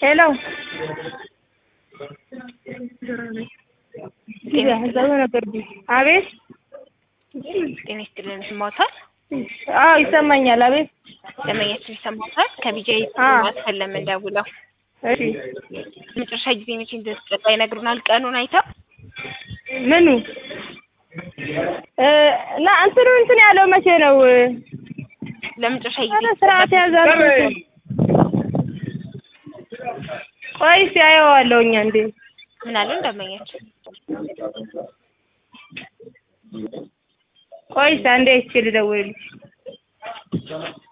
ሄሎ አቤት ጤና ይስጥልኝ ይሰማዎታል? አዎ ይሰማኛል። አቤት ለማየት ይሰማዎታል? ከቢጃይ ማስፈለም እንደውለው እሺ መጨረሻ ጊዜ መቼ እንደተጠራ ይነግሩናል ቀኑን አይተው ምኑ እና እንትን ያለው መቼ ነው? ለመጨረሻ ጊዜ ስርዓት ያዛል። ቆይስ ያየዋለሁኝ እንዴ ምን አለ እንደማየት ቆይስ አንዴ እቺ ልደውልልሽ